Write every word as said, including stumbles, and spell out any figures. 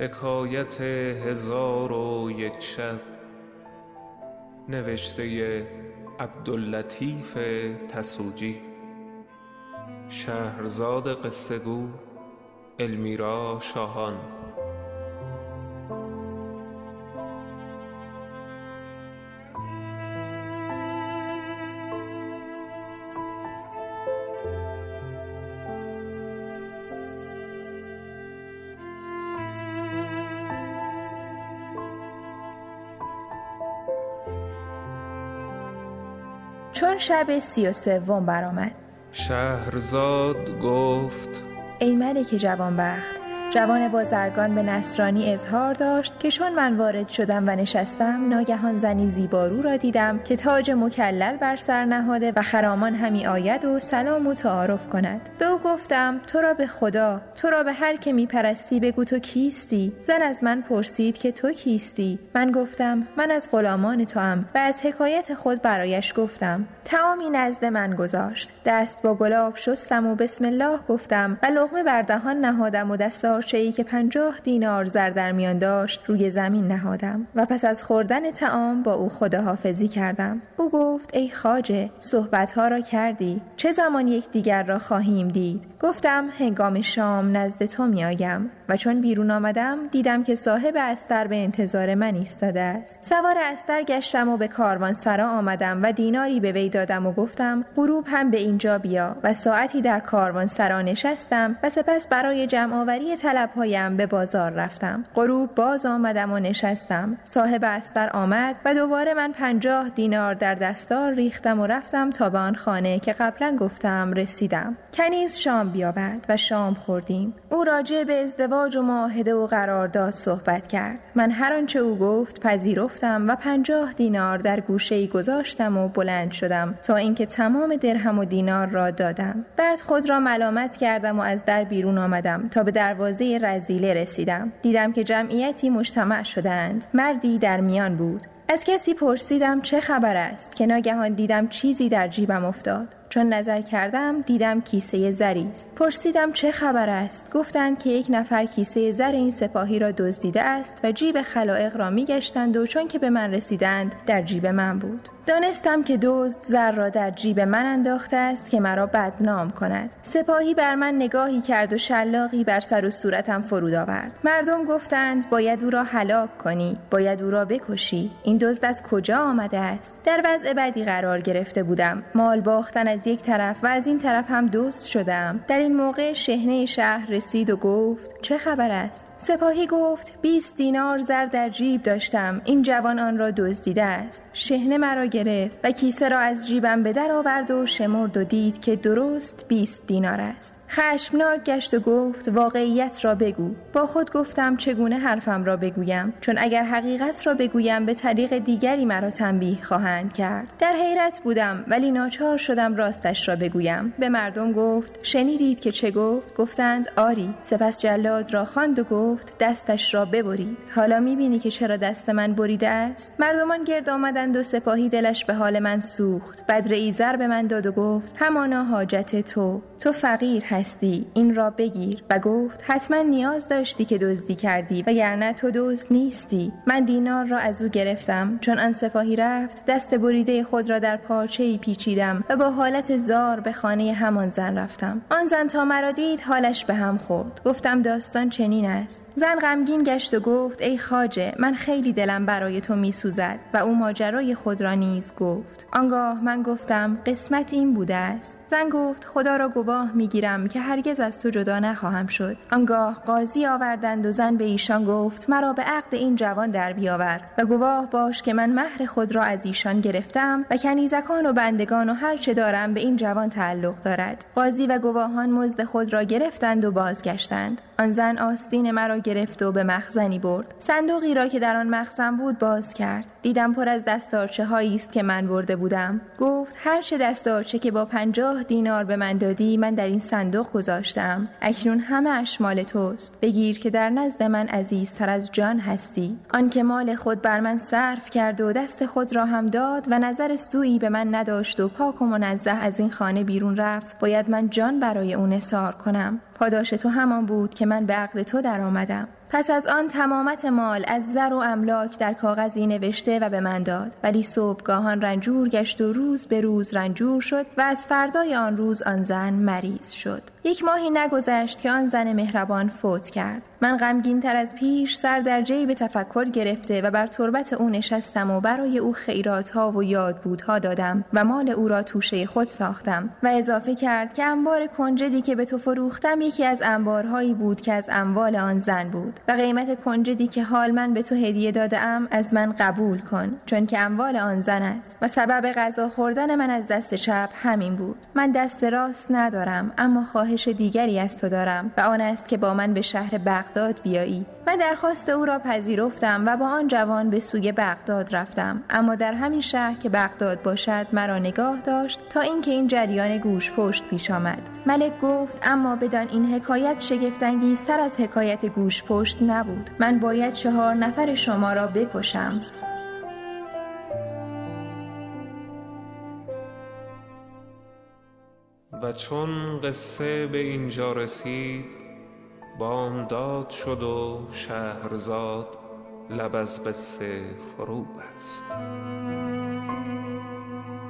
حکایت هزار و یک شب، نوشته عبداللطیف تسوجی. شهرزاد قصه گو المیرا شاهان. چون شب سی و سوم برآمد، شهرزاد گفت: ای ملک جوانبخت، جوان بازرگان به نصرانی اظهار داشت که چون من وارد شدم و نشستم، ناگهان زنی زیبارو را دیدم که تاج مکلل بر سر نهاده و خرامان همی آید و سلام و تعارف کند. به او گفتم: تو را به خدا، تو را به هر که می پرستی بگو تو کیستی؟ زن از من پرسید که تو کیستی؟ من گفتم: من از غلامان توام و از حکایت خود برایش گفتم. طعامی نزد من گذاشت، دست با گلاب شستم و بسم الله گفتم و لقمه بر دهان نهادم و دستارچه‌ای که پنجاه دینار زر در میان داشت روی زمین نهادم و پس از خوردن طعام با او خداحافظی کردم. او گفت: ای خواجه، صحبت‌ها را کردی، چه زمان یک دیگر را خواهیم دید؟ گفتم: هنگام شام نزد تو می آیم. و چون بیرون آمدم دیدم که صاحب استر به انتظار من ایستاده است. سوار استر گشتم و به کاروانسرا آمدم و دیناری به وی دادم و گفتم: غروب هم به اینجا بیا. و ساعتی در کاروانسرا نشستم و سپس برای جمع‌آوری طلب‌هایم به بازار رفتم. غروب باز آمدم و نشستم. صاحب استر آمد و دوباره من پنجاه دینار در دستار ریختم و رفتم تا به آن خانه که قبلا گفتم رسیدم. کنیز شام بیاورد و شام خوردیم. او راجع به ازدواج و معاهده و قرارداد صحبت کرد. من هر آنچه او گفت پذیرفتم و پنجاه دینار در گوشه‌ای گذاشتم و بلند شدم تا اینکه تمام درهم و دینار را دادم. بعد خود را ملامت کردم و از در بیرون آمدم تا به دروازه رذیله رسیدم. دیدم که جمعیتی مجتمع شدند. مردی در میان بود. از کسی پرسیدم چه خبر است، که ناگهان دیدم چیزی در جیبم افتاد. چون نظر کردم دیدم کیسه زری است. پرسیدم چه خبر است؟ گفتند که یک نفر کیسه زر این سپاهی را دزدیده است و جیب خلایق را می‌گشتند و چون که به من رسیدند در جیب من بود. دانستم که دزد زر را در جیب من انداخته است که مرا بدنام کند. سپاهی بر من نگاهی کرد و شلاقی بر سر و صورتم فرود آورد. مردم گفتند باید او را هلاک کنی، باید او را بکشی. این دزد از کجا آمده است؟ در وضع بدی قرار گرفته بودم. مال باختن از یک طرف و از این طرف هم دزد شدم. در این موقع شحنه شهر رسید و گفت: چه خبر است؟ سپاهی گفت: بیست دینار زر در جیب داشتم، این جوان آن را دزدیده است. شحنه مرا گرفت و کیسه را از جیبم به در آورد و شمرد و دید که درست بیست دینار است. خشمناک گشت و گفت: واقعیت را بگو. با خود گفتم چگونه حرفم را بگویم، چون اگر حقیقت را بگویم به طریق دیگری مرا تنبیه خواهند کرد. در حیرت بودم ولی ناچار شدم راستش را بگویم. به مردم گفت: شنیدید که چه گفت؟ گفتند: آری. سپس جلاد را خواند و گفت: دستش را ببرید. حالا میبینی که چرا دست من بریده است؟ مردمان گرد آمدند و سپاهی دلش به حال من سوخت. بدر زر به من داد و گفت: همانا حاجت تو، تو فقیر هستی، این را بگیر. و گفت: حتما نیاز داشتی که دزدی کردی وگرنه تو دزد نیستی. من دینار را از او گرفتم. چون آن سپاهی رفت دست بریده خود را در پارچه‌ای پیچیدم و با حالت زار به خانه همان زن رفتم. آن زن تا مرا دید حالش به هم خورد. گفتم داستان چنین است. زن غمگین گشت و گفت: ای خواجه، من خیلی دلم برای تو میسوزد. و او ماجرای خود را نیز گفت. آنگاه من گفتم: قسمت این بوده است. زن گفت: خدا را گواه میگیرم که هرگز از تو جدا نخواهم شد. آنگاه قاضی آوردند و زن به ایشان گفت: مرا به عقد این جوان در بیاور و گواه باش که من مهر خود را از ایشان گرفتم و کنیزکان و بندگان و هر چه دارم به این جوان تعلق دارد. قاضی و گواهان مزد خود را گرفتند و بازگشتند. آن زن آستین مرا گرفت و به مخزنی برد. صندوقی را که در آن مخزن بود باز کرد. دیدم پر از دستارچه هایی است که من برده بودم. گفت: هر چه دستارچه که با پنجاه دینار به من دادی من در این صندوق گذاشتم. اکنون همه اش مال توست. بگیر که در نزد من عزیزتر از جان هستی. آن که مال خود بر من صرف کرد و دست خود را هم داد و نظر سوئی به من نداشت و پاک و منزه از این خانه بیرون رفت، باید من جان برای او نثار کنم. پاداش تو همان بود که من به عقد تو در آمدم. پس از آن تمامت مال از زر و املاک در کاغذی نوشته و به من داد، ولی صبحگاهان رنجور گشت و روز به روز رنجور شد و از فردای آن روز آن زن مریض شد. یک ماهی نگذشت که آن زن مهربان فوت کرد. من غمگین تر از پیش سر در جیب تفکر گرفته و بر تربت او نشستم و برای او خیرات‌ها و یادبودها دادم و مال او را توشه خود ساختم و اضافه کرد که انبار کنجدی که به تو فروختم یکی از انبارهایی بود که از اموال آن زن بود و قیمت کنجدی که حال من به تو هدیه دادم از من قبول کن، چون که اموال آن زن است و سبب غذا خوردن من از دست چپ همین بود. من دست راست ندارم، اما خواهش دیگری از تو دارم و آن است که با من به شهر بغداد بیایی. من درخواست او را پذیرفتم و با آن جوان به سوی بغداد رفتم، اما در همین شهر که بغداد باشد مرا نگاه داشت تا اینکه این جریان گوش پشت پیش آمد. ملک گفت اما بدان این حکایت شگفت‌انگیزتر از حکایت گوش پشت نبود. من باید چهار نفر شما را بکشم. و چون قصه به اینجا رسید بامداد شد و شهرزاد لب از قصه فرو بست.